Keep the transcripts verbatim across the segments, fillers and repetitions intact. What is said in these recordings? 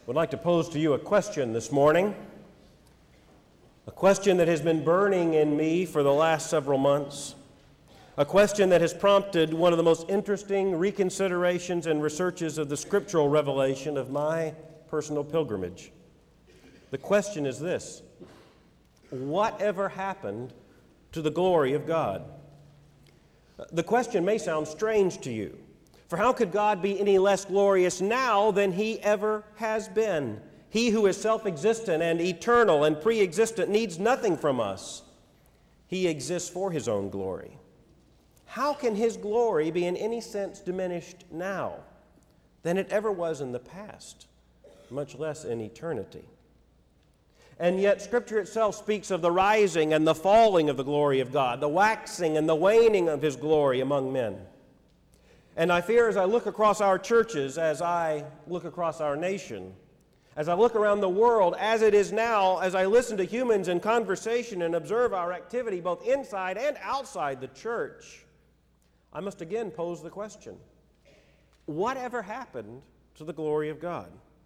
Would like to pose to you a question this morning, a question that has been burning in me for the last several months, a question that has prompted one of the most interesting reconsiderations and researches of the scriptural revelation of my personal pilgrimage. The question is this: whatever happened to the glory of God? The question may sound strange to you. For how could God be any less glorious now than He ever has been? He who is self-existent and eternal and pre-existent needs nothing from us. He exists for His own glory. How can His glory be in any sense diminished now than it ever was in the past, much less in eternity? And yet Scripture itself speaks of the rising and the falling of the glory of God, the waxing and the waning of His glory among men. And I fear as I look across our churches, as I look across our nation, as I look around the world as it is now, as I listen to humans in conversation and observe our activity both inside and outside the church, I must again pose the question: whatever happened to the glory of God?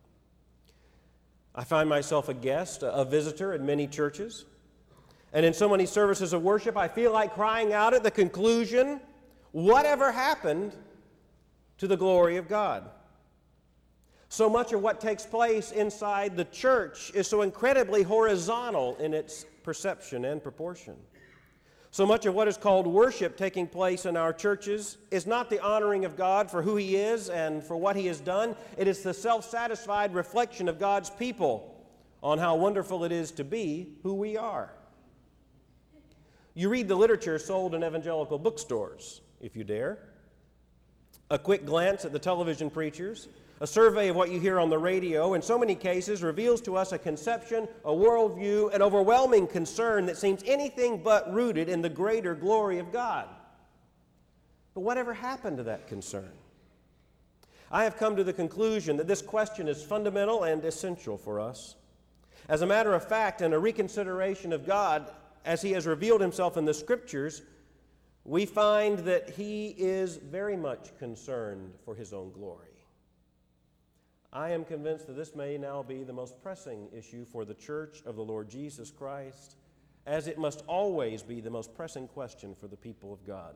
I find myself a guest, a visitor in many churches, and in so many services of worship, I feel like crying out at the conclusion, whatever happened to the glory of God? So much of what takes place inside the church is so incredibly horizontal in its perception and proportion. So much of what is called worship taking place in our churches is not the honoring of God for who He is and for what He has done. It is the self-satisfied reflection of God's people on how wonderful it is to be who we are. You read the literature sold in evangelical bookstores, if you dare. A quick glance at the television preachers, a survey of what you hear on the radio, in so many cases reveals to us a conception, a worldview, an overwhelming concern that seems anything but rooted in the greater glory of God. But whatever happened to that concern? I have come to the conclusion that this question is fundamental and essential for us. As a matter of fact, in a reconsideration of God as He has revealed Himself in the Scriptures, we find that He is very much concerned for His own glory. I am convinced that this may now be the most pressing issue for the Church of the Lord Jesus Christ, as it must always be the most pressing question for the people of God.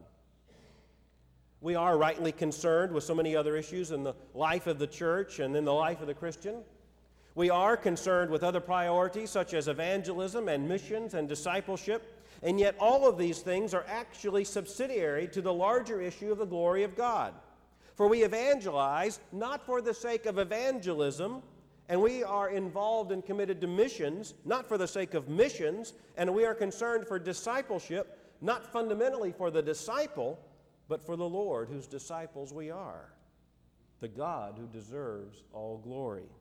We are rightly concerned with so many other issues in the life of the church and in the life of the Christian. We are concerned with other priorities such as evangelism and missions and discipleship. And yet all of these things are actually subsidiary to the larger issue of the glory of God. For we evangelize not for the sake of evangelism, and we are involved and committed to missions not for the sake of missions, and we are concerned for discipleship not fundamentally for the disciple, but for the Lord whose disciples we are, the God who deserves all glory.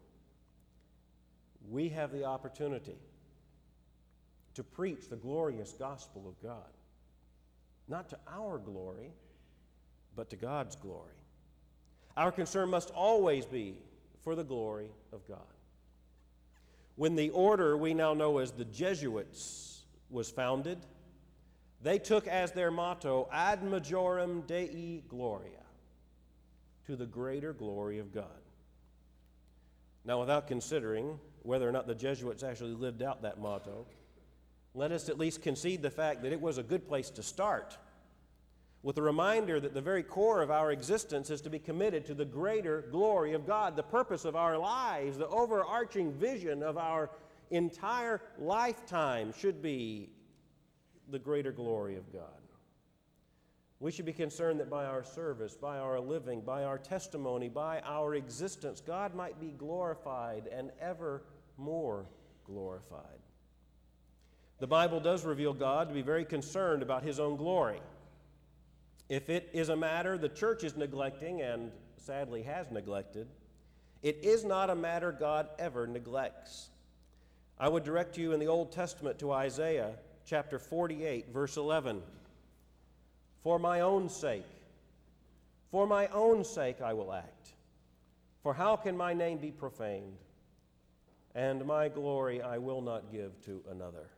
We have the opportunity to preach the glorious gospel of God, not to our glory, but to God's glory. Our concern must always be for the glory of God. When the order we now know as the Jesuits was founded, they took as their motto, Ad Majorem Dei Gloria, to the greater glory of God. Now, without considering whether or not the Jesuits actually lived out that motto, let us at least concede the fact that it was a good place to start, with a reminder that the very core of our existence is to be committed to the greater glory of God. The purpose of our lives, the overarching vision of our entire lifetime should be the greater glory of God. We should be concerned that by our service, by our living, by our testimony, by our existence, God might be glorified and ever more glorified. The Bible does reveal God to be very concerned about His own glory. If it is a matter the church is neglecting, and sadly has neglected, it is not a matter God ever neglects. I would direct you in the Old Testament to Isaiah chapter forty-eight, verse eleven. For my own sake, for my own sake I will act. For how can my name be profaned? And my glory I will not give to another.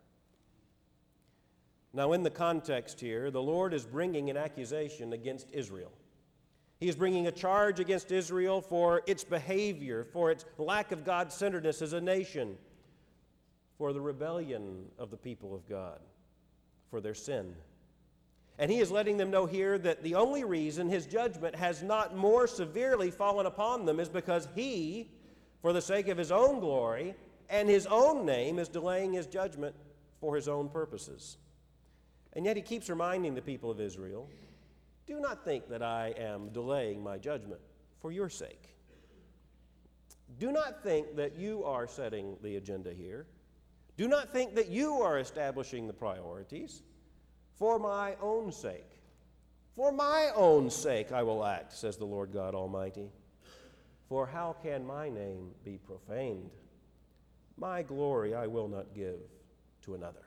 Now, in the context here, the Lord is bringing an accusation against Israel. He is bringing a charge against Israel for its behavior, for its lack of God-centeredness as a nation, for the rebellion of the people of God, for their sin. And he is letting them know here that the only reason his judgment has not more severely fallen upon them is because he, for the sake of his own glory and his own name, is delaying his judgment for his own purposes. And yet he keeps reminding the people of Israel, do not think that I am delaying my judgment for your sake. Do not think that you are setting the agenda here. Do not think that you are establishing the priorities. For my own sake. For my own sake I will act, says the Lord God Almighty. For how can my name be profaned? My glory I will not give to another.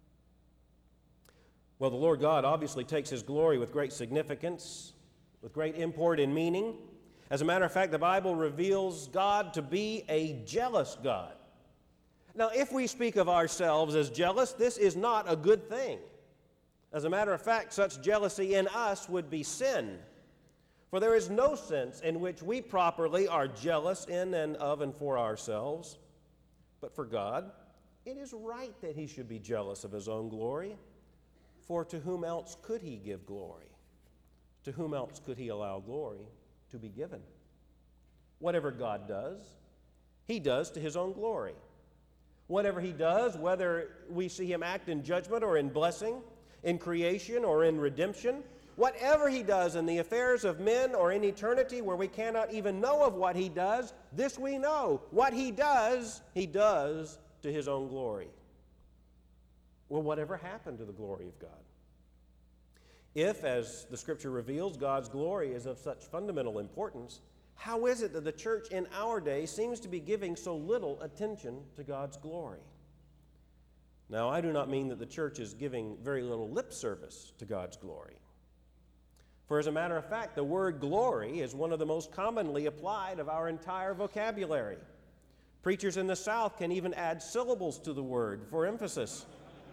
Well, the Lord God obviously takes his glory with great significance, with great import and meaning. As a matter of fact, the Bible reveals God to be a jealous God. Now, if we speak of ourselves as jealous, this is not a good thing. As a matter of fact, such jealousy in us would be sin. For there is no sense in which we properly are jealous in and of and for ourselves. But for God, it is right that he should be jealous of his own glory. For to whom else could he give glory? To whom else could he allow glory to be given? Whatever God does, he does to his own glory. Whatever he does, whether we see him act in judgment or in blessing, in creation or in redemption, whatever he does in the affairs of men or in eternity where we cannot even know of what he does, this we know. What he does, he does to his own glory. Well, whatever happened to the glory of God? If, as the Scripture reveals, God's glory is of such fundamental importance, how is it that the church in our day seems to be giving so little attention to God's glory? Now, I do not mean that the church is giving very little lip service to God's glory. For as a matter of fact, the word glory is one of the most commonly applied of our entire vocabulary. Preachers in the South can even add syllables to the word for emphasis.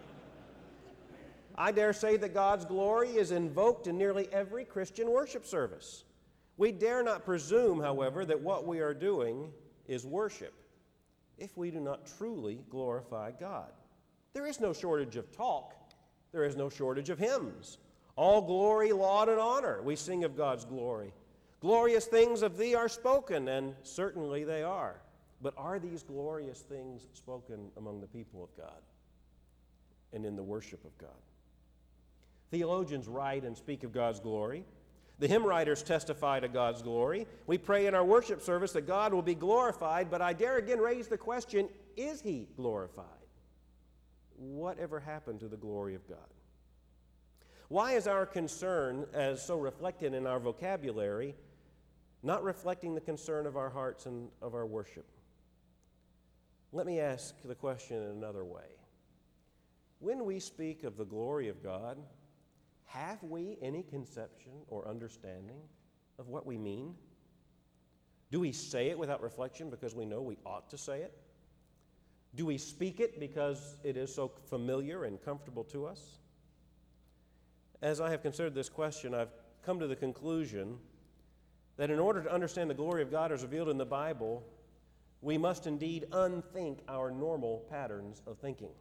I dare say that God's glory is invoked in nearly every Christian worship service. We dare not presume, however, that what we are doing is worship if we do not truly glorify God. There is no shortage of talk. There is no shortage of hymns. All glory, laud, and honor, we sing of God's glory. Glorious things of thee are spoken, and certainly they are. But are these glorious things spoken among the people of God and in the worship of God? Theologians write and speak of God's glory. The hymn writers testify to God's glory. We pray in our worship service that God will be glorified, but I dare again raise the question, is he glorified? Whatever happened to the glory of God? Why is our concern, as so reflected in our vocabulary, not reflecting the concern of our hearts and of our worship? Let me ask the question in another way. When we speak of the glory of God, have we any conception or understanding of what we mean? Do we say it without reflection because we know we ought to say it? Do we speak it because it is so familiar and comfortable to us? As I have considered this question, I've come to the conclusion that in order to understand the glory of God as revealed in the Bible, we must indeed unthink our normal patterns of thinking.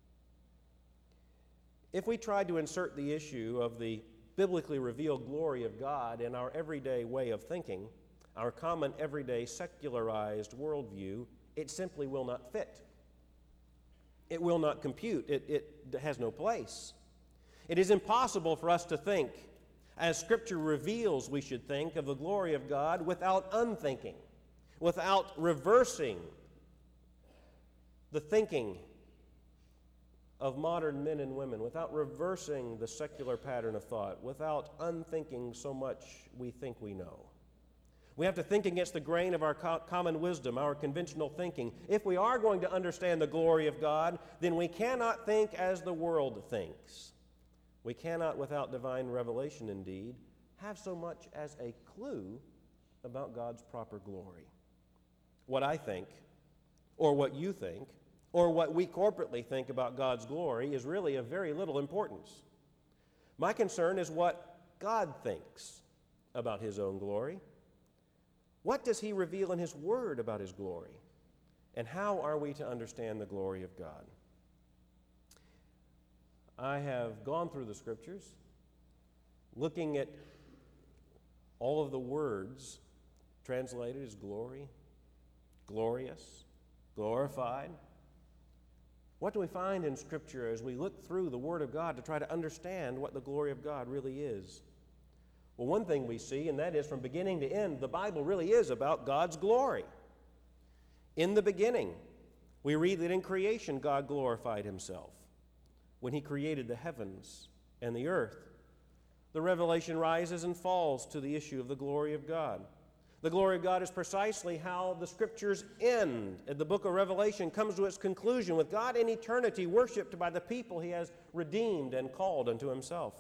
If we tried to insert the issue of the biblically revealed glory of God in our everyday way of thinking, our common everyday secularized worldview, it simply will not fit. It will not compute. It, it has no place. It is impossible for us to think, as Scripture reveals we should think, of the glory of God without unthinking, without reversing the thinking of modern men and women, without reversing the secular pattern of thought, without unthinking so much we think we know. We have to think against the grain of our co- common wisdom, our conventional thinking. If we are going to understand the glory of God, then we cannot think as the world thinks. We cannot, without divine revelation indeed, have so much as a clue about God's proper glory. What I think, or what you think, or what we corporately think about God's glory is really of very little importance. My concern is what God thinks about his own glory? What does he reveal in his word about his glory? And how are we to understand the glory of God? I have gone through the scriptures, looking at all of the words translated as glory, glorious, glorified. What do we find in Scripture as we look through the Word of God to try to understand what the glory of God really is? Well, one thing we see, and that is from beginning to end, the Bible really is about God's glory. In the beginning, we read that in creation God glorified himself when he created the heavens and the earth. The revelation rises and falls to the issue of the glory of God. The glory of God is precisely how the Scriptures end. And the book of Revelation comes to its conclusion with God in eternity worshiped by the people he has redeemed and called unto himself.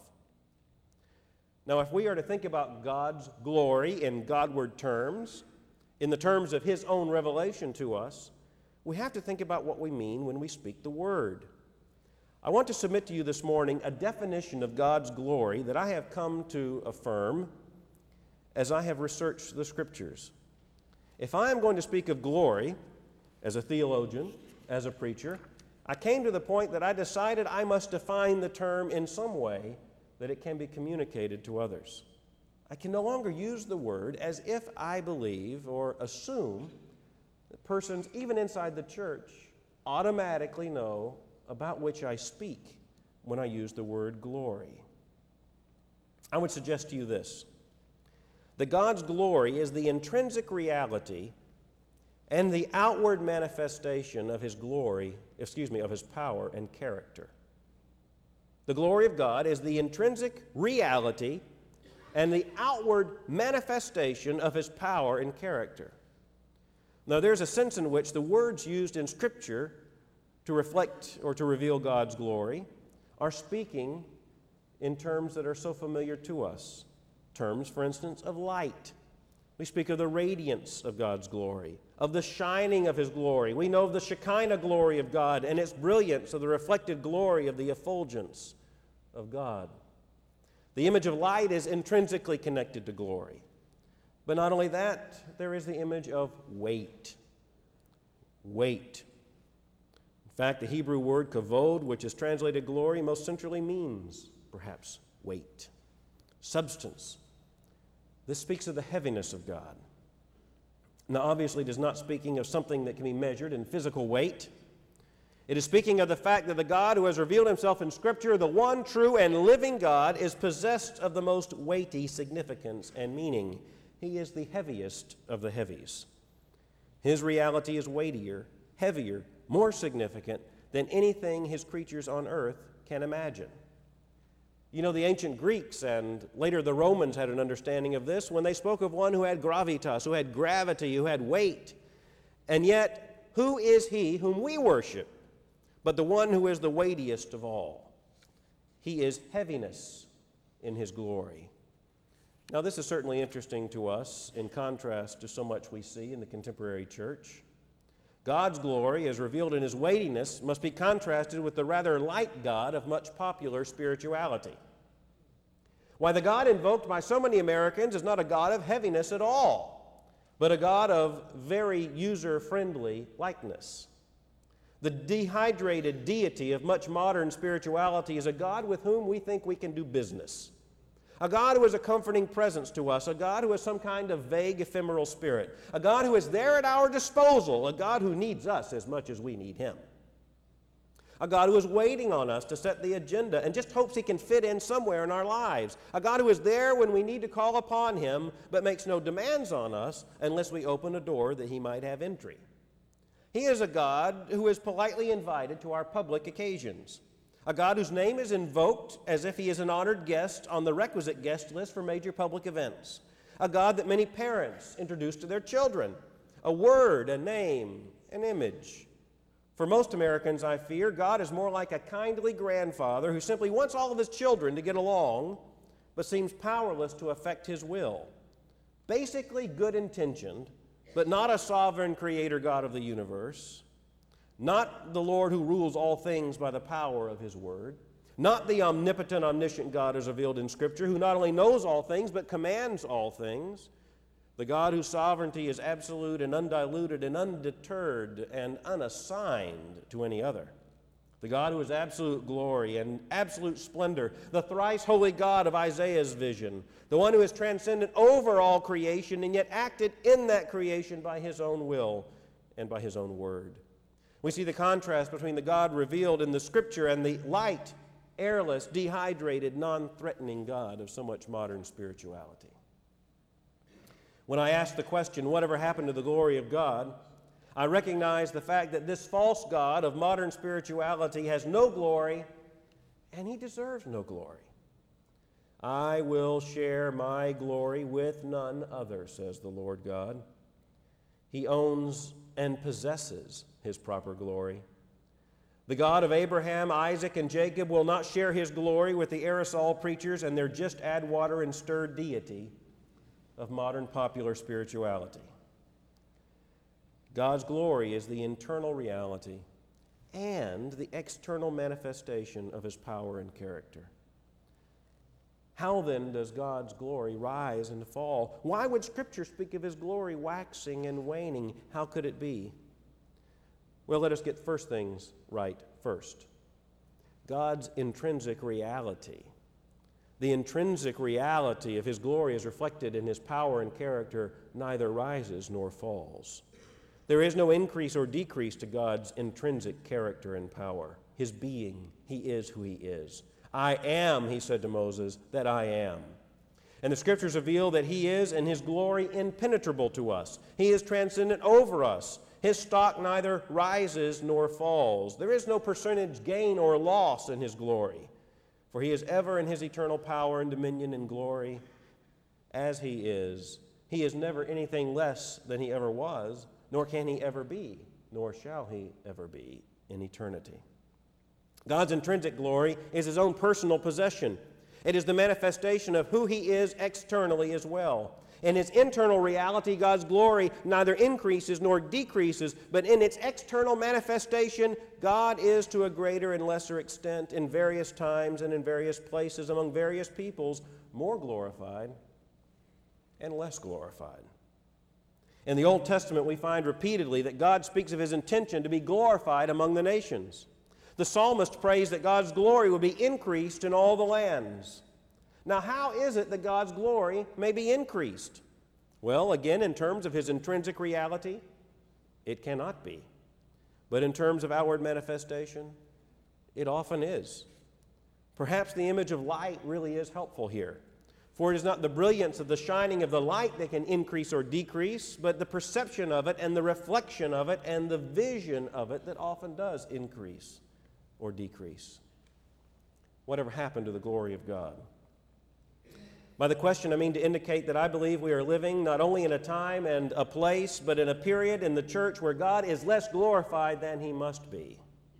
Now, if we are to think about God's glory in Godward terms, in the terms of his own revelation to us, we have to think about what we mean when we speak the Word. I want to submit to you this morning a definition of God's glory that I have come to affirm as I have researched the Scriptures. If I am going to speak of glory as a theologian, as a preacher, I came to the point that I decided I must define the term in some way that it can be communicated to others. I can no longer use the word as if I believe or assume that persons, even inside the church, automatically know about which I speak when I use the word glory. I would suggest to you this, that God's glory is the intrinsic reality and the outward manifestation of his glory, excuse me, of his power and character. The glory of God is the intrinsic reality and the outward manifestation of his power and character. Now, there's a sense in which the words used in Scripture to reflect or to reveal God's glory are speaking in terms that are so familiar to us. Terms, for instance, of light. We speak of the radiance of God's glory, of the shining of his glory. We know of the Shekinah glory of God and its brilliance, of the reflected glory of the effulgence of God. The image of light is intrinsically connected to glory. But not only that, there is the image of weight. Weight. In fact, the Hebrew word kavod, which is translated glory, most centrally means, perhaps, weight, substance. This speaks of the heaviness of God. Now, obviously, it is not speaking of something that can be measured in physical weight. It is speaking of the fact that the God who has revealed himself in Scripture, the one true and living God, is possessed of the most weighty significance and meaning. He is the heaviest of the heavies. His reality is weightier, heavier, more significant than anything his creatures on earth can imagine. You know, the ancient Greeks and later the Romans had an understanding of this when they spoke of one who had gravitas, who had gravity, who had weight. And yet, who is he whom we worship but the one who is the weightiest of all? He is heaviness in his glory. Now, this is certainly interesting to us in contrast to so much we see in the contemporary church. God's glory, as revealed in his weightiness, must be contrasted with the rather light God of much popular spirituality. Why, the God invoked by so many Americans is not a God of heaviness at all, but a God of very user-friendly likeness. The dehydrated deity of much modern spirituality is a God with whom we think we can do business. A God who is a comforting presence to us, a God who is some kind of vague, ephemeral spirit, a God who is there at our disposal, a God who needs us as much as we need him, a God who is waiting on us to set the agenda and just hopes he can fit in somewhere in our lives, a God who is there when we need to call upon him but makes no demands on us unless we open a door that he might have entry. He is a God who is politely invited to our public occasions, a God whose name is invoked as if he is an honored guest on the requisite guest list for major public events, a God that many parents introduce to their children, a word, a name, an image. For most Americans, I fear, God is more like a kindly grandfather who simply wants all of his children to get along, but seems powerless to effect his will. Basically good-intentioned, but not a sovereign creator God of the universe, not the Lord who rules all things by the power of his word, Not the omnipotent, omniscient God as revealed in Scripture, who not only knows all things, but commands all things. The God whose sovereignty is absolute and undiluted and undeterred and unassigned to any other. The God who is absolute glory and absolute splendor, the thrice holy God of Isaiah's vision, the one who is transcendent over all creation and yet acted in that creation by his own will and by his own word. We see the contrast between the God revealed in the Scripture and the light, airless, dehydrated, non-threatening God of so much modern spirituality. When I ask the question, whatever happened to the glory of God, I recognize the fact that this false God of modern spirituality has no glory, and he deserves no glory. I will share my glory with none other, says the Lord God. He owns and possesses his proper glory. The God of Abraham, Isaac, and Jacob will not share his glory with the aerosol preachers and their just add water and stir deity of modern popular spirituality. God's glory is the internal reality and the external manifestation of his power and character. How then does God's glory rise and fall? Why would Scripture speak of his glory waxing and waning? How could it be? Well, let us get first things right first. God's intrinsic reality. The intrinsic reality of his glory is reflected in his power and character, neither rises nor falls. There is no increase or decrease to God's intrinsic character and power. His being, he is who he is. I am, he said to Moses, that I am. And the Scriptures reveal that he is in his glory impenetrable to us. He is transcendent over us. His stock neither rises nor falls. There is no percentage gain or loss in his glory, for he is ever in his eternal power and dominion and glory as he is. He is never anything less than he ever was, nor can he ever be, nor shall he ever be in eternity. God's intrinsic glory is his own personal possession. It is the manifestation of who he is externally as well. In his internal reality, God's glory neither increases nor decreases, but in its external manifestation, God is to a greater and lesser extent in various times and in various places among various peoples more glorified and less glorified. In the Old Testament, we find repeatedly that God speaks of his intention to be glorified among the nations. The psalmist prays that God's glory will be increased in all the lands. Now, how is it that God's glory may be increased? Well, again, in terms of his intrinsic reality, it cannot be. But in terms of outward manifestation, it often is. Perhaps the image of light really is helpful here. For it is not the brilliance of the shining of the light that can increase or decrease, but the perception of it and the reflection of it and the vision of it that often does increase or decrease. Whatever happened to the glory of God? By the question, I mean to indicate that I believe we are living not only in a time and a place, but in a period in the church where God is less glorified than he must be.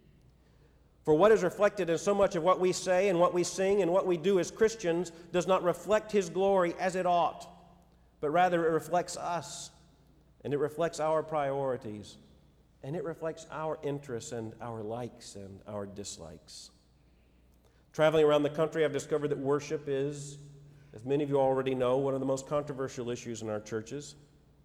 For what is reflected in so much of what we say and what we sing and what we do as Christians does not reflect his glory as it ought, but rather it reflects us, and it reflects our priorities, and it reflects our interests and our likes and our dislikes. Traveling around the country, I've discovered that worship is, as many of you already know, one of the most controversial issues in our churches.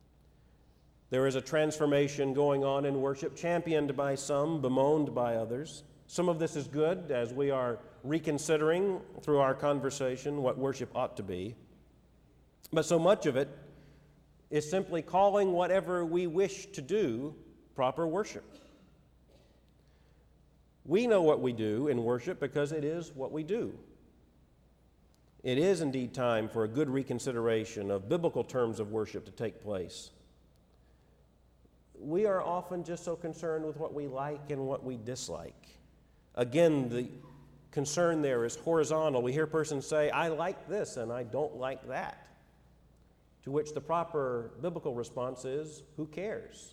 There is a transformation going on in worship, championed by some, bemoaned by others. Some of this is good as we are reconsidering through our conversation what worship ought to be. But so much of it is simply calling whatever we wish to do proper worship. We know what we do in worship because it is what we do. It is indeed time for a good reconsideration of biblical terms of worship to take place. We are often just so concerned with what we like and what we dislike. Again, the concern there is horizontal. We hear persons say, I like this and I don't like that. To which the proper biblical response is, who cares?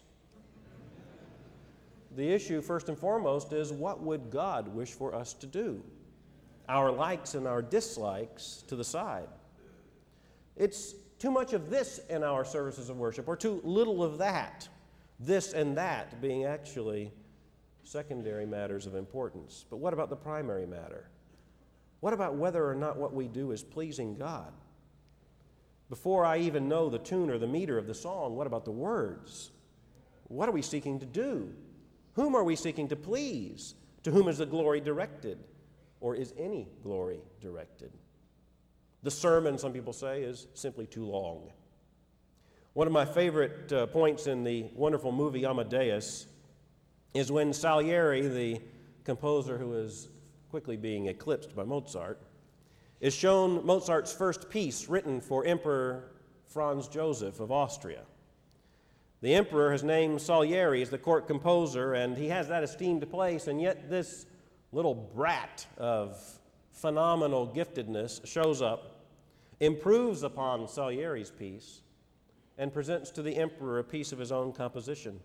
The issue, first and foremost, is what would God wish for us to do? Our likes and our dislikes to the side. It's too much of this in our services of worship, or too little of that. This and that being actually secondary matters of importance. But what about the primary matter? What about whether or not what we do is pleasing God? Before I even know the tune or the meter of the song, what about the words? What are we seeking to do? Whom are we seeking to please? To whom is the glory directed? Or is any glory directed? The sermon, some people say, is simply too long. One of my favorite uh, points in the wonderful movie Amadeus is when Salieri, the composer who is quickly being eclipsed by Mozart, is shown Mozart's first piece written for Emperor Franz Joseph of Austria. The emperor has named Salieri as the court composer, and he has that esteemed place, and yet this little brat of phenomenal giftedness shows up, improves upon Salieri's piece, and presents to the emperor a piece of his own composition.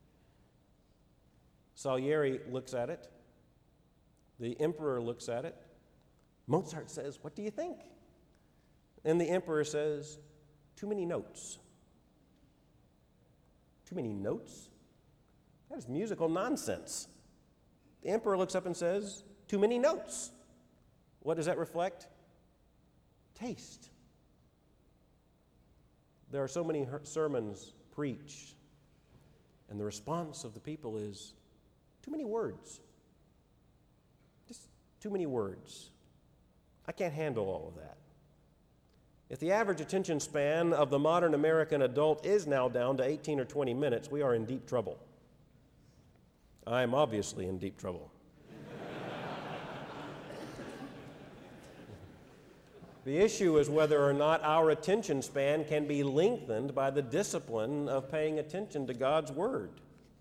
Salieri looks at it. The emperor looks at it. Mozart says, "What do you think?" And the emperor says, "Too many notes." Too many notes? That is musical nonsense. The emperor looks up and says, "Too many notes." What does that reflect? Taste. There are so many sermons preached, and the response of the people is, too many words. Just too many words. I can't handle all of that. If the average attention span of the modern American adult is now down to eighteen or twenty minutes, we are in deep trouble. I am obviously in deep trouble. The issue is whether or not our attention span can be lengthened by the discipline of paying attention to God's Word.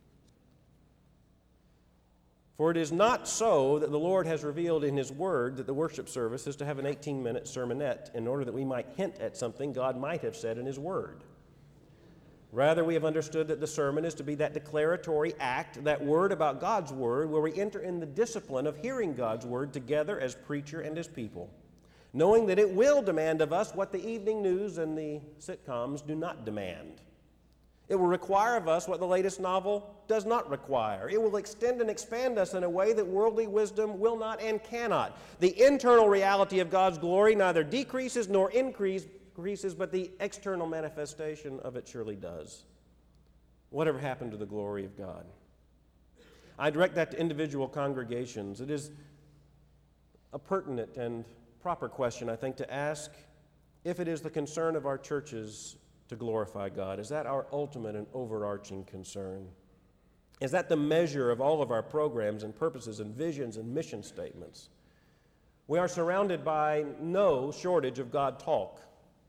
For it is not so that the Lord has revealed in His Word that the worship service is to have an eighteen-minute sermonette in order that we might hint at something God might have said in His Word. Rather, we have understood that the sermon is to be that declaratory act, that word about God's Word, where we enter in the discipline of hearing God's Word together as preacher and as people, knowing that it will demand of us what the evening news and the sitcoms do not demand. It will require of us what the latest novel does not require. It will extend and expand us in a way that worldly wisdom will not and cannot. The internal reality of God's glory neither decreases nor increases, but the external manifestation of it surely does. Whatever happened to the glory of God? I direct that to individual congregations. It is a pertinent and proper question, I think, to ask if it is the concern of our churches to glorify God. Is that our ultimate and overarching concern? Is that the measure of all of our programs and purposes and visions and mission statements? We are surrounded by no shortage of God talk,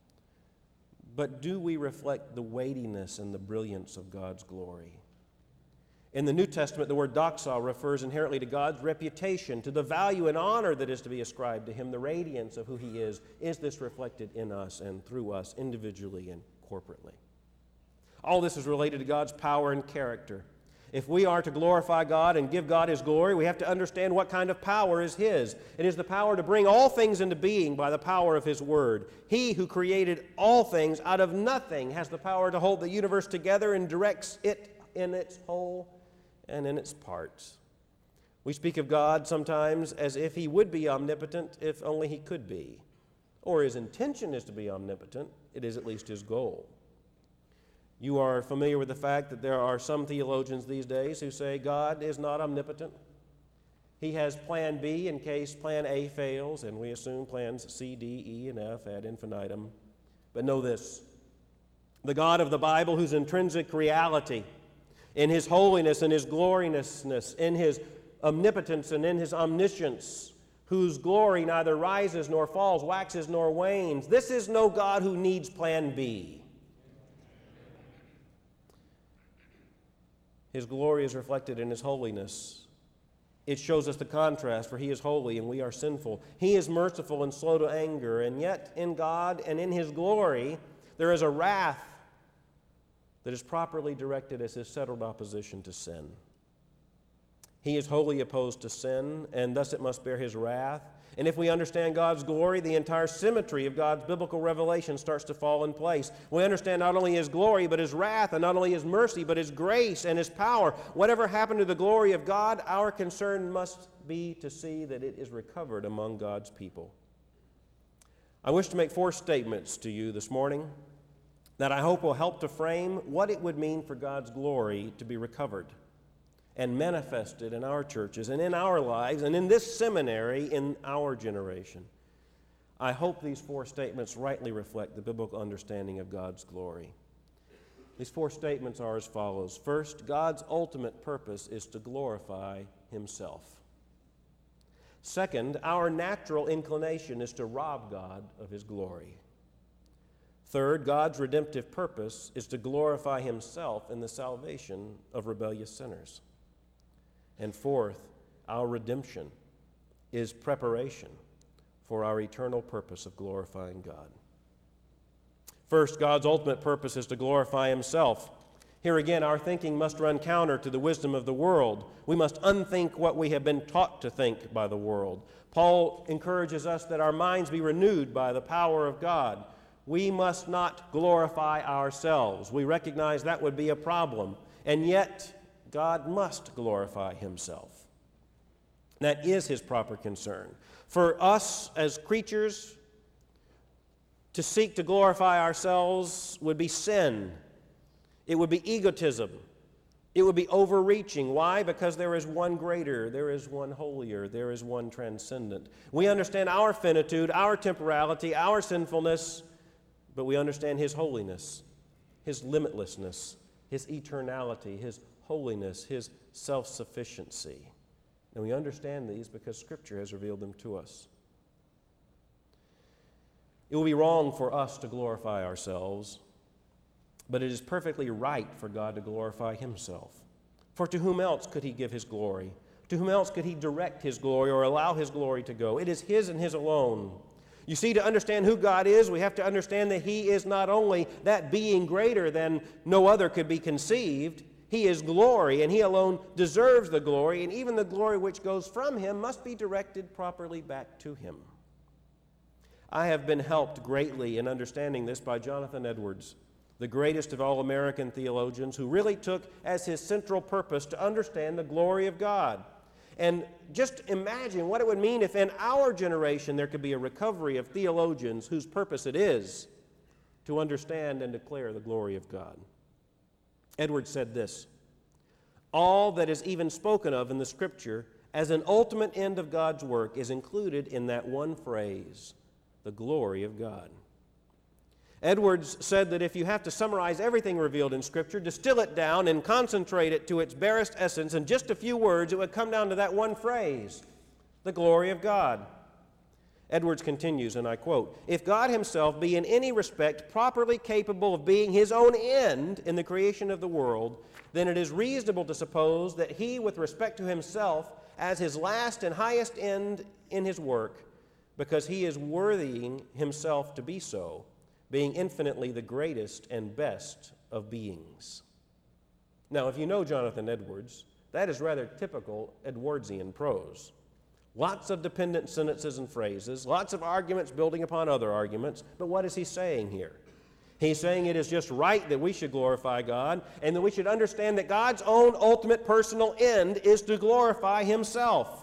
but do we reflect the weightiness and the brilliance of God's glory? In the New Testament, the word doxa refers inherently to God's reputation, to the value and honor that is to be ascribed to Him, the radiance of who He is. Is this reflected in us and through us individually and corporately? All this is related to God's power and character. If we are to glorify God and give God His glory, we have to understand what kind of power is His. It is the power to bring all things into being by the power of His Word. He who created all things out of nothing has the power to hold the universe together and directs it in its whole and in its parts. We speak of God sometimes as if He would be omnipotent if only He could be. Or His intention is to be omnipotent. It is at least His goal. You are familiar with the fact that there are some theologians these days who say God is not omnipotent. He has plan B in case plan A fails, and we assume plans C, D, E, and F ad infinitum. But know this: the God of the Bible, whose intrinsic reality, in His holiness and His gloriousness, in His omnipotence and in His omniscience, whose glory neither rises nor falls, waxes nor wanes. This is no God who needs plan B. His glory is reflected in His holiness. It shows us the contrast, for He is holy and we are sinful. He is merciful and slow to anger, and yet in God and in His glory there is a wrath that is properly directed as His settled opposition to sin. He is wholly opposed to sin, and thus it must bear His wrath. And if we understand God's glory, the entire symmetry of God's biblical revelation starts to fall in place. We understand not only His glory, but His wrath, and not only His mercy, but His grace and His power. Whatever happened to the glory of God, our concern must be to see that it is recovered among God's people. I wish to make four statements to you this morning that I hope will help to frame what it would mean for God's glory to be recovered and manifested in our churches and in our lives and in this seminary in our generation. I hope these four statements rightly reflect the biblical understanding of God's glory. These four statements are as follows. First, God's ultimate purpose is to glorify Himself. Second, our natural inclination is to rob God of His glory. Third, God's redemptive purpose is to glorify Himself in the salvation of rebellious sinners. And fourth, our redemption is preparation for our eternal purpose of glorifying God. First, God's ultimate purpose is to glorify Himself. Here again, our thinking must run counter to the wisdom of the world. We must unthink what we have been taught to think by the world. Paul encourages us that our minds be renewed by the power of God. We must not glorify ourselves. We recognize that would be a problem, and yet God must glorify Himself. That is His proper concern. For us as creatures, to seek to glorify ourselves would be sin. It would be egotism. It would be overreaching. Why? Because there is one greater, there is one holier, there is one transcendent. We understand our finitude, our temporality, our sinfulness, but we understand His holiness, His limitlessness, His eternality, His holiness, His self-sufficiency. And we understand these because Scripture has revealed them to us. It will be wrong for us to glorify ourselves, but it is perfectly right for God to glorify Himself. For to whom else could He give His glory? To whom else could He direct His glory or allow His glory to go? It is His and His alone. You see, to understand who God is, we have to understand that He is not only that being greater than no other could be conceived, He is glory, and He alone deserves the glory, and even the glory which goes from Him must be directed properly back to Him. I have been helped greatly in understanding this by Jonathan Edwards, the greatest of all American theologians, who really took as his central purpose to understand the glory of God. And just imagine what it would mean if in our generation there could be a recovery of theologians whose purpose it is to understand and declare the glory of God. Edwards said this: all that is even spoken of in the Scripture as an ultimate end of God's work is included in that one phrase, the glory of God. Edwards said that if you have to summarize everything revealed in Scripture, distill it down and concentrate it to its barest essence in just a few words, it would come down to that one phrase, the glory of God. Edwards continues, and I quote, "If God Himself be in any respect properly capable of being His own end in the creation of the world, then it is reasonable to suppose that He, with respect to Himself, as His last and highest end in His work, because He is worthying Himself to be so, being infinitely the greatest and best of beings." Now, if you know Jonathan Edwards, that is rather typical Edwardsian prose. Lots of dependent sentences and phrases, lots of arguments building upon other arguments, but what is he saying here? He's saying it is just right that we should glorify God, and that we should understand that God's own ultimate personal end is to glorify Himself.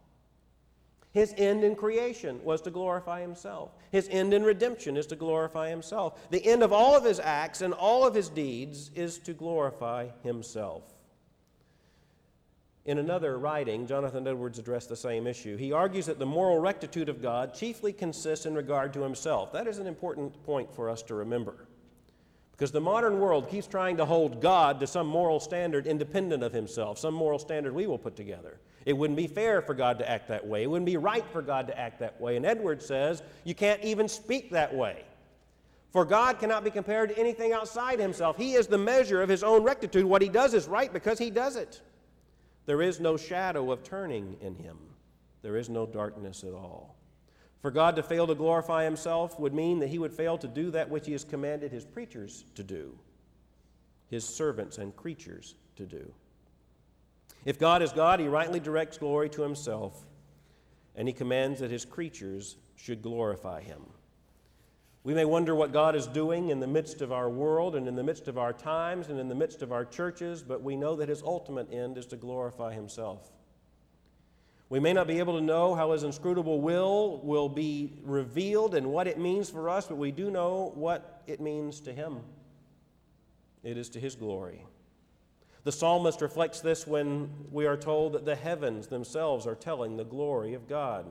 His end in creation was to glorify Himself. His end in redemption is to glorify Himself. The end of all of His acts and all of His deeds is to glorify Himself. In another writing, Jonathan Edwards addressed the same issue. He argues that the moral rectitude of God chiefly consists in regard to Himself. That is an important point for us to remember, because the modern world keeps trying to hold God to some moral standard independent of Himself, some moral standard we will put together. It wouldn't be fair for God to act that way. It wouldn't be right for God to act that way. And Edwards says you can't even speak that way. For God cannot be compared to anything outside Himself. He is the measure of His own rectitude. What He does is right because He does it. There is no shadow of turning in Him. There is no darkness at all. For God to fail to glorify Himself would mean that He would fail to do that which He has commanded His preachers to do, His servants and creatures to do. If God is God, He rightly directs glory to Himself. and he commands that his creatures should glorify him. We may wonder what God is doing in the midst of our world and in the midst of our times and in the midst of our churches, but we know that his ultimate end is to glorify himself. We may not be able to know how his inscrutable will will be revealed and what it means for us, but we do know what it means to him. It is to his glory. The psalmist reflects this when we are told that the heavens themselves are telling the glory of God.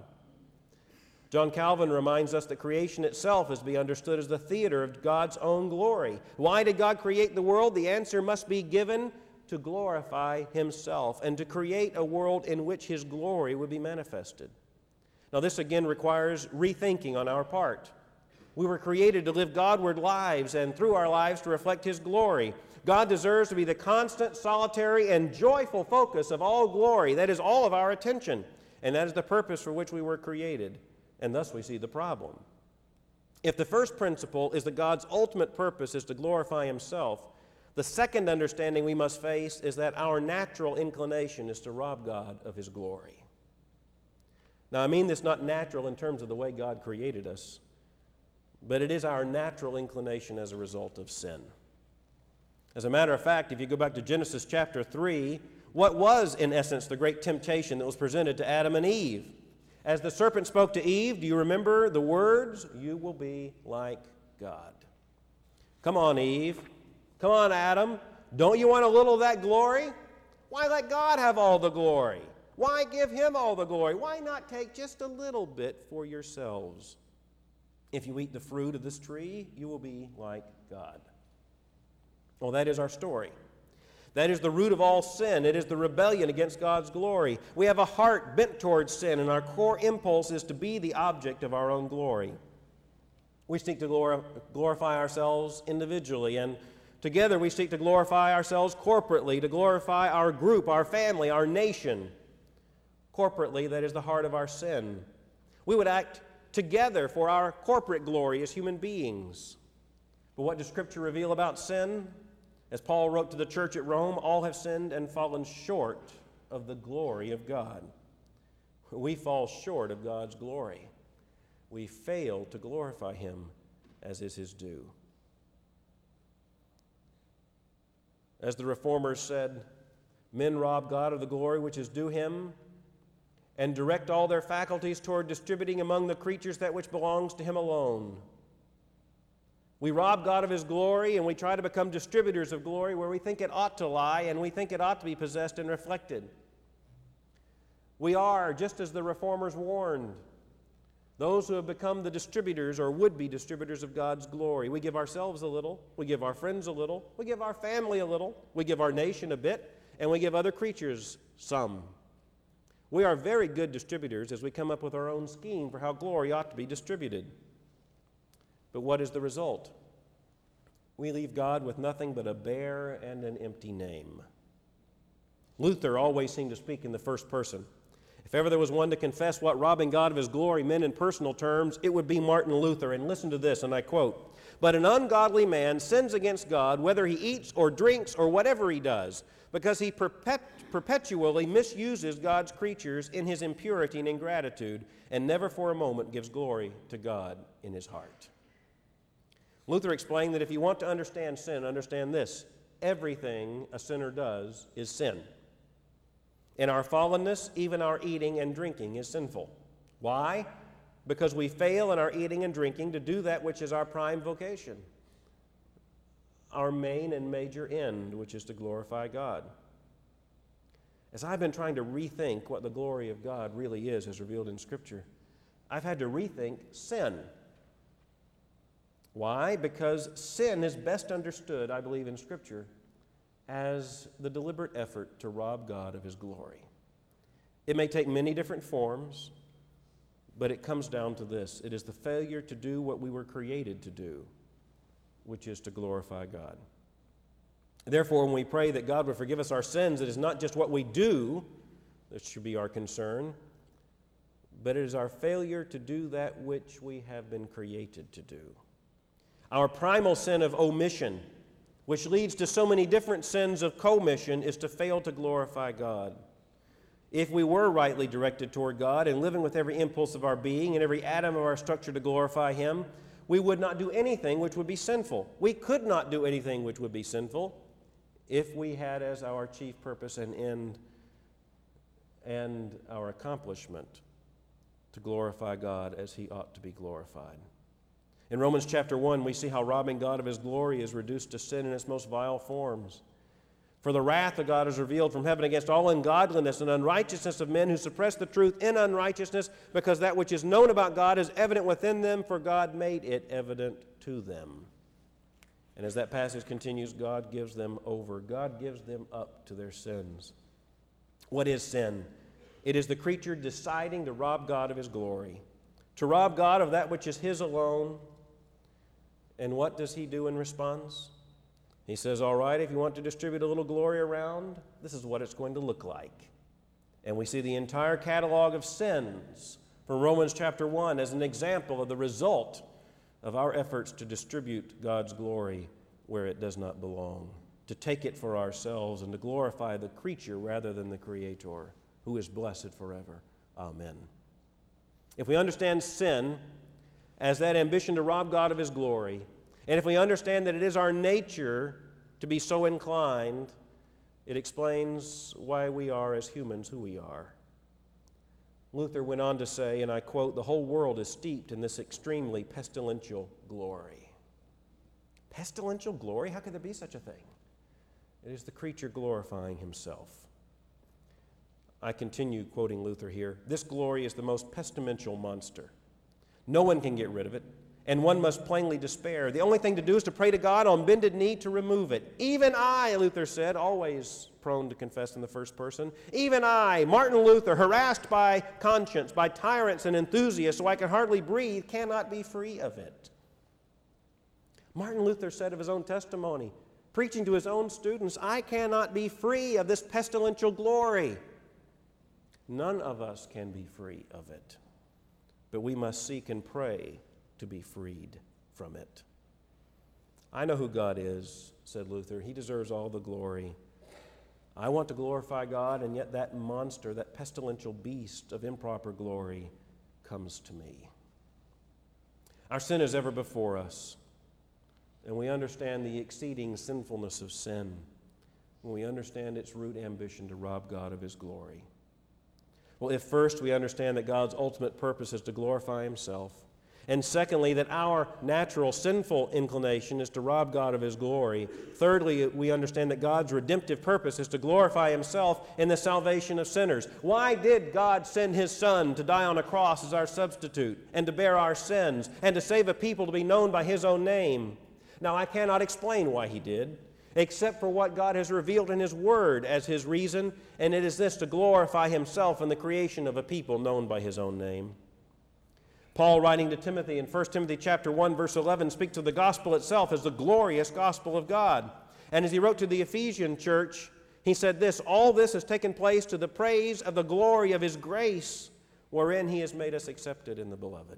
John Calvin reminds us that creation itself is to be understood as the theater of God's own glory. Why did God create the world? The answer must be given: to glorify himself and to create a world in which his glory would be manifested. Now, this again requires rethinking on our part. We were created to live Godward lives and through our lives to reflect his glory. God deserves to be the constant, solitary, and joyful focus of all glory. That is all of our attention, and that is the purpose for which we were created. And thus we see the problem. If the first principle is that God's ultimate purpose is to glorify himself, the second understanding we must face is that our natural inclination is to rob God of his glory. Now, I mean this not natural in terms of the way God created us, but it is our natural inclination as a result of sin. As a matter of fact, if you go back to Genesis chapter three, what was in essence the great temptation that was presented to Adam and Eve? As the serpent spoke to Eve, do you remember the words? You will be like God. Come on, Eve. Come on, Adam. Don't you want a little of that glory? Why let God have all the glory? Why give him all the glory? Why not take just a little bit for yourselves? If you eat the fruit of this tree, you will be like God. Well, that is our story. That is the root of all sin. It is the rebellion against God's glory. We have a heart bent towards sin, and our core impulse is to be the object of our own glory. We seek to glor- glorify ourselves individually, and together we seek to glorify ourselves corporately, to glorify our group, our family, our nation. Corporately, that is the heart of our sin. We would act together for our corporate glory as human beings. But what does Scripture reveal about sin? As Paul wrote to the church at Rome, all have sinned and fallen short of the glory of God. We fall short of God's glory. We fail to glorify him as is his due. As the Reformers said, men rob God of the glory which is due him and direct all their faculties toward distributing among the creatures that which belongs to him alone. We rob God of his glory, and we try to become distributors of glory where we think it ought to lie and we think it ought to be possessed and reflected. We are, just as the Reformers warned, those who have become the distributors or would-be distributors of God's glory. We give ourselves a little, we give our friends a little, we give our family a little, we give our nation a bit, and we give other creatures some. We are very good distributors as we come up with our own scheme for how glory ought to be distributed. But what is the result? We leave God with nothing but a bare and an empty name. Luther always seemed to speak in the first person. If ever there was one to confess what robbing God of his glory meant in personal terms, it would be Martin Luther. And listen to this, and I quote, "But an ungodly man sins against God whether he eats or drinks or whatever he does, because he perpet- perpetually misuses God's creatures in his impurity and ingratitude, and never for a moment gives glory to God in his heart." Luther explained that if you want to understand sin, understand this: everything a sinner does is sin. In our fallenness, even our eating and drinking is sinful. Why? Because we fail in our eating and drinking to do that which is our prime vocation, our main and major end, which is to glorify God. As I've been trying to rethink what the glory of God really is as revealed in Scripture, I've had to rethink sin. Why? Because sin is best understood, I believe, in Scripture as the deliberate effort to rob God of his glory. It may take many different forms, but it comes down to this: it is the failure to do what we were created to do, which is to glorify God. Therefore, when we pray that God would forgive us our sins, it is not just what we do that should be our concern, but it is our failure to do that which we have been created to do. Our primal sin of omission, which leads to so many different sins of commission, is to fail to glorify God. If we were rightly directed toward God and living with every impulse of our being and every atom of our structure to glorify Him, we would not do anything which would be sinful. We could not do anything which would be sinful if we had as our chief purpose and end and our accomplishment to glorify God as He ought to be glorified. In Romans chapter one, we see how robbing God of His glory is reduced to sin in its most vile forms. For the wrath of God is revealed from heaven against all ungodliness and unrighteousness of men who suppress the truth in unrighteousness, because that which is known about God is evident within them, for God made it evident to them. And as that passage continues, God gives them over. God gives them up to their sins. What is sin? It is the creature deciding to rob God of His glory, to rob God of that which is His alone. And what does He do in response? He says, all right, if you want to distribute a little glory around, this is what it's going to look like. And we see the entire catalog of sins from Romans chapter one as an example of the result of our efforts to distribute God's glory where it does not belong, to take it for ourselves and to glorify the creature rather than the Creator, who is blessed forever. Amen. If we understand sin as that ambition to rob God of His glory, and if we understand that it is our nature to be so inclined, it explains why we are as humans who we are. Luther went on to say, and I quote, "The whole world is steeped in this extremely pestilential glory." Pestilential glory? How could there be such a thing? It is the creature glorifying himself. I continue quoting Luther here. This glory is the most pestilential monster. No one can get rid of it, and one must plainly despair. The only thing to do is to pray to God on bended knee to remove it. Even I, Luther said, always prone to confess in the first person, even I, Martin Luther, harassed by conscience, by tyrants and enthusiasts, so I can hardly breathe, cannot be free of it. Martin Luther said of his own testimony, preaching to his own students, I cannot be free of this pestilential glory. None of us can be free of it, but we must seek and pray to be freed from it. I know who God is, said Luther. He deserves all the glory. I want to glorify God, and yet that monster, that pestilential beast of improper glory comes to me. Our sin is ever before us, and we understand the exceeding sinfulness of sin when we understand its root ambition to rob God of His glory. Well, if first we understand that God's ultimate purpose is to glorify Himself, and secondly, that our natural sinful inclination is to rob God of His glory. Thirdly, we understand that God's redemptive purpose is to glorify Himself in the salvation of sinners. Why did God send His Son to die on a cross as our substitute and to bear our sins and to save a people to be known by His own name? Now, I cannot explain why He did, except for what God has revealed in His Word as His reason, and it is this: to glorify Himself in the creation of a people known by His own name. Paul, writing to Timothy in First Timothy chapter one, verse eleven, speaks of the gospel itself as the glorious gospel of God. And as he wrote to the Ephesian church, he said this, all this has taken place to the praise of the glory of His grace, wherein He has made us accepted in the Beloved.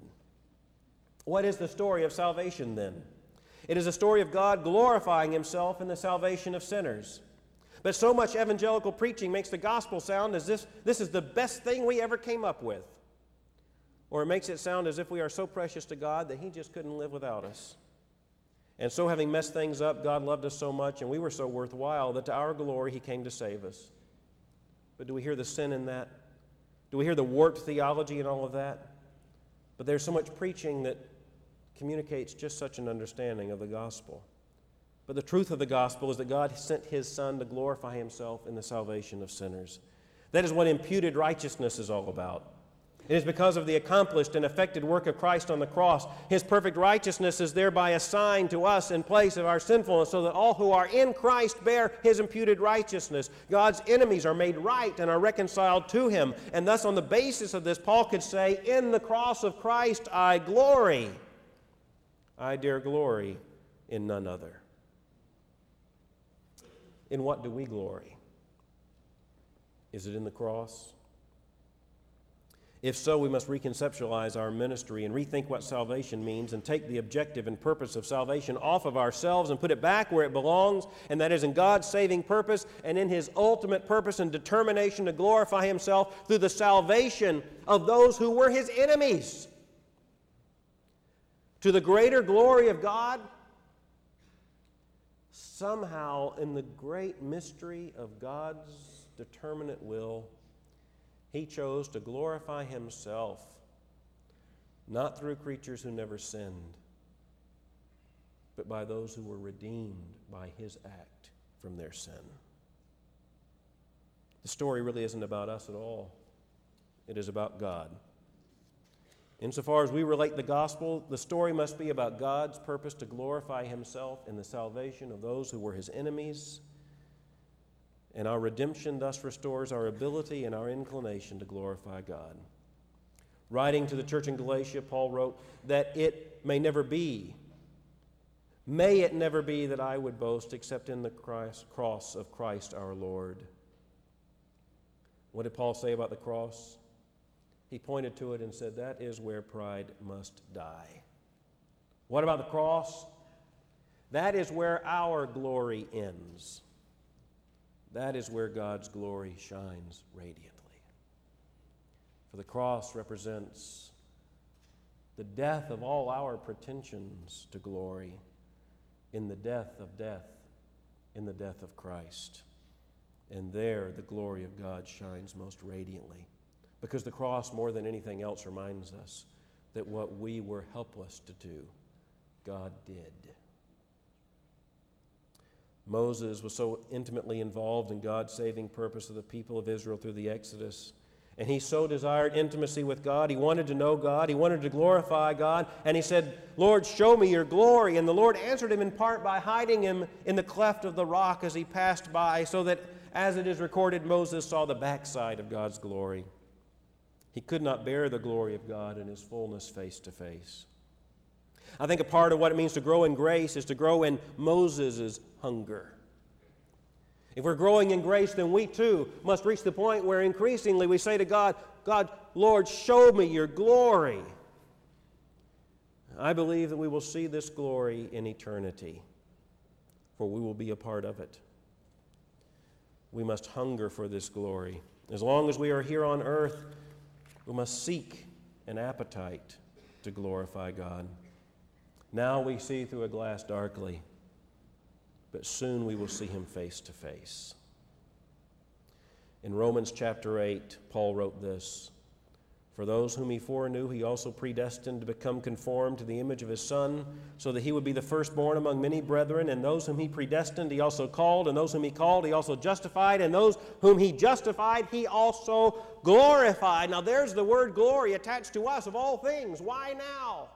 What is the story of salvation then? It is a story of God glorifying Himself in the salvation of sinners. But so much evangelical preaching makes the gospel sound as if this is the best thing we ever came up with. Or it makes it sound as if we are so precious to God that He just couldn't live without us. And so having messed things up, God loved us so much and we were so worthwhile that to our glory He came to save us. But do we hear the sin in that? Do we hear the warped theology in all of that? But there's so much preaching that communicates just such an understanding of the gospel. But the truth of the gospel is that God sent His Son to glorify Himself in the salvation of sinners. That is what imputed righteousness is all about. It is because of the accomplished and effected work of Christ on the cross. His perfect righteousness is thereby assigned to us in place of our sinfulness, so that all who are in Christ bear His imputed righteousness. God's enemies are made right and are reconciled to Him. And thus, on the basis of this, Paul could say, in the cross of Christ I glory. I dare glory in none other. In what do we glory? Is it in the cross? If so, we must reconceptualize our ministry and rethink what salvation means and take the objective and purpose of salvation off of ourselves and put it back where it belongs, and that is in God's saving purpose and in His ultimate purpose and determination to glorify Himself through the salvation of those who were His enemies. To the greater glory of God, somehow in the great mystery of God's determinate will, He chose to glorify Himself, not through creatures who never sinned, but by those who were redeemed by His act from their sin. The story really isn't about us at all. It is about God. Insofar as we relate the gospel, the story must be about God's purpose to glorify Himself in the salvation of those who were His enemies. And our redemption thus restores our ability and our inclination to glorify God. Writing to the church in Galatia, Paul wrote that it may never be, may it never be that I would boast except in the Christ, cross of Christ our Lord. What did Paul say about the cross? He pointed to it and said, that is where pride must die. What about the cross? That is where our glory ends. That is where God's glory shines radiantly. For the cross represents the death of all our pretensions to glory in the death of death, in the death of Christ. And there the glory of God shines most radiantly. Because the cross, more than anything else, reminds us that what we were helpless to do, God did. Moses was so intimately involved in God's saving purpose of the people of Israel through the Exodus. And he so desired intimacy with God. He wanted to know God. He wanted to glorify God. And he said, Lord, show me your glory. And the Lord answered him in part by hiding him in the cleft of the rock as he passed by, so that, as it is recorded, Moses saw the backside of God's glory. He could not bear the glory of God in His fullness face to face. I think a part of what it means to grow in grace is to grow in Moses' hunger. If we're growing in grace, then we too must reach the point where increasingly we say to God, God, Lord, show me your glory. I believe that we will see this glory in eternity, for we will be a part of it. We must hunger for this glory. As long as we are here on earth, we must seek an appetite to glorify God. Now we see through a glass darkly, but soon we will see Him face to face. In Romans chapter eight, Paul wrote this, For those whom He foreknew, He also predestined to become conformed to the image of His Son, so that He would be the firstborn among many brethren. And those whom He predestined, He also called. And those whom He called, He also justified. And those whom He justified, He also glorified. Now there's the word glory attached to us of all things. Why now?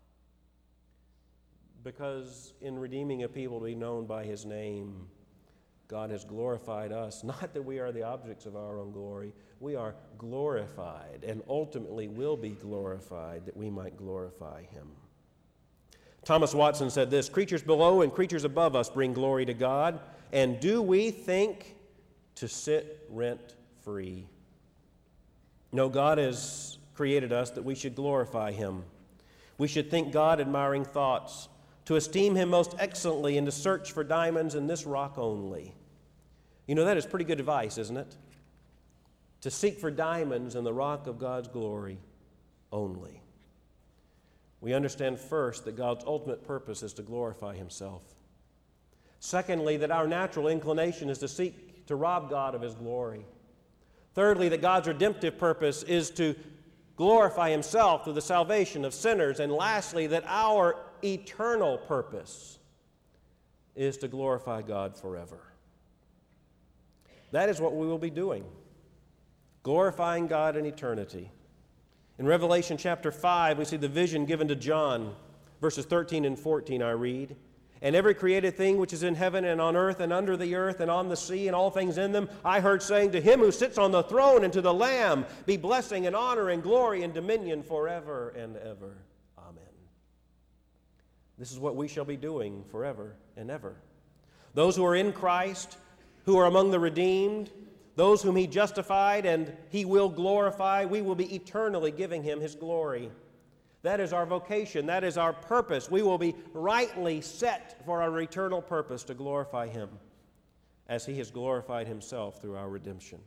Because in redeeming a people to be known by His name, God has glorified us. Not that we are the objects of our own glory. We are glorified and ultimately will be glorified that we might glorify Him. Thomas Watson said this, creatures below and creatures above us bring glory to God, and do we think to sit rent-free? No, God has created us that we should glorify Him. We should think God admiring thoughts, to esteem Him most excellently, and to search for diamonds in this rock only. You know, that is pretty good advice, isn't it? To seek for diamonds in the rock of God's glory only. We understand first that God's ultimate purpose is to glorify Himself. Secondly, that our natural inclination is to seek to rob God of His glory. Thirdly, that God's redemptive purpose is to glorify Himself through the salvation of sinners. And lastly, that our eternal purpose is to glorify God forever. That is what we will be doing, glorifying God in eternity. In Revelation chapter five, we see the vision given to John, verses thirteen and fourteen, I read. And every created thing which is in heaven and on earth and under the earth and on the sea and all things in them, I heard saying, to Him who sits on the throne and to the Lamb be blessing and honor and glory and dominion forever and ever. Amen. This is what we shall be doing forever and ever. Those who are in Christ, who are among the redeemed, Those whom he justified and he will glorify, we will be eternally giving him his glory. That is our vocation. That is our purpose. We will be rightly set for our eternal purpose to glorify him as he has glorified himself through our redemption.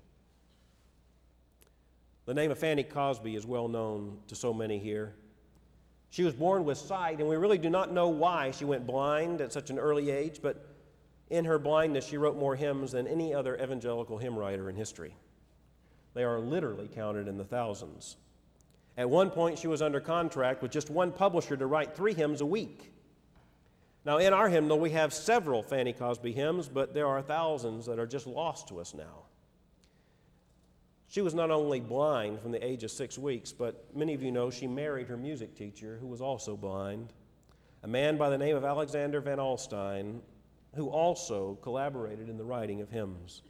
The name of Fanny Cosby is well known to so many here. She was born with sight, and we really do not know why she went blind at such an early age, but in her blindness, she wrote more hymns than any other evangelical hymn writer in history. They are literally counted in the thousands. At one point, she was under contract with just one publisher to write three hymns a week. Now, in our hymnal, we have several Fanny Cosby hymns, but there are thousands that are just lost to us now. She was not only blind from the age of six weeks, but many of you know she married her music teacher, who was also blind, a man by the name of Alexander Van Alstyne, who also collaborated in the writing of hymns.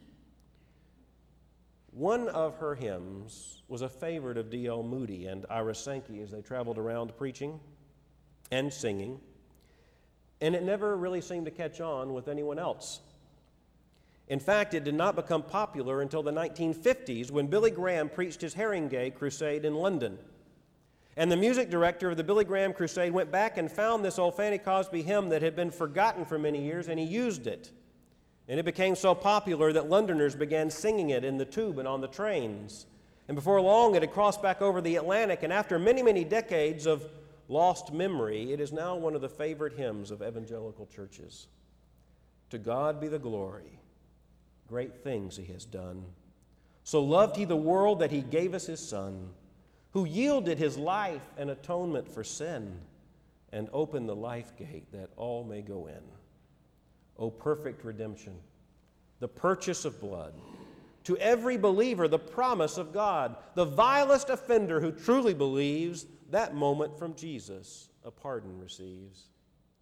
One of her hymns was a favorite of D L Moody and Ira Sankey as they traveled around preaching and singing, and it never really seemed to catch on with anyone else. In fact, it did not become popular until the nineteen fifties when Billy Graham preached his Haringey Crusade in London. And the music director of the Billy Graham Crusade went back and found this old Fanny Cosby hymn that had been forgotten for many years, and he used it. And it became so popular that Londoners began singing it in the tube and on the trains. And before long, it had crossed back over the Atlantic, and after many, many decades of lost memory, it is now one of the favorite hymns of evangelical churches. To God be the glory. Great things he has done. So loved he the world that he gave us his Son, who yielded his life an atonement for sin and opened the life gate that all may go in. O perfect redemption, the purchase of blood, to every believer the promise of God, the vilest offender who truly believes, that moment from Jesus a pardon receives.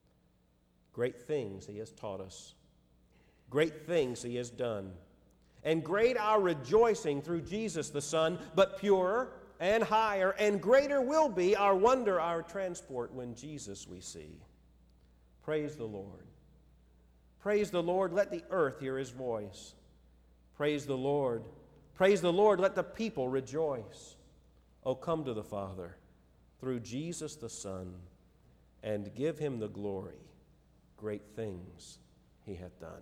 Great things he has taught us. Great things he has done. And great our rejoicing through Jesus the Son, but purer and higher and greater will be our wonder, our transport when Jesus we see. Praise the Lord. Praise the Lord. Let the earth hear his voice. Praise the Lord. Praise the Lord. Let the people rejoice. O come to the Father through Jesus the Son and give him the glory. Great things he hath done.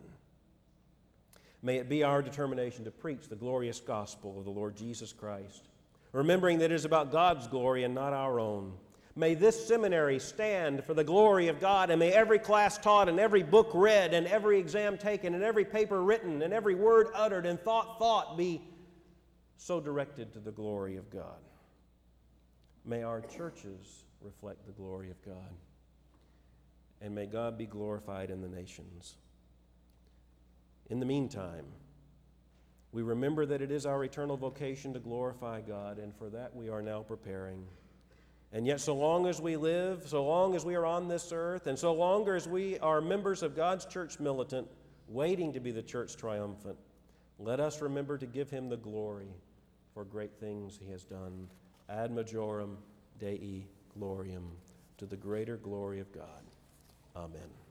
May it be our determination to preach the glorious gospel of the Lord Jesus Christ, remembering that it is about God's glory and not our own. May this seminary stand for the glory of God, and may every class taught and every book read and every exam taken and every paper written and every word uttered and thought thought be so directed to the glory of God. May our churches reflect the glory of God, and may God be glorified in the nations. In the meantime, we remember that it is our eternal vocation to glorify God, and for that we are now preparing. And yet, so long as we live, so long as we are on this earth, and so long as we are members of God's church militant, waiting to be the church triumphant, let us remember to give him the glory for great things he has done. Ad majorem Dei gloriam, to the greater glory of God. Amen.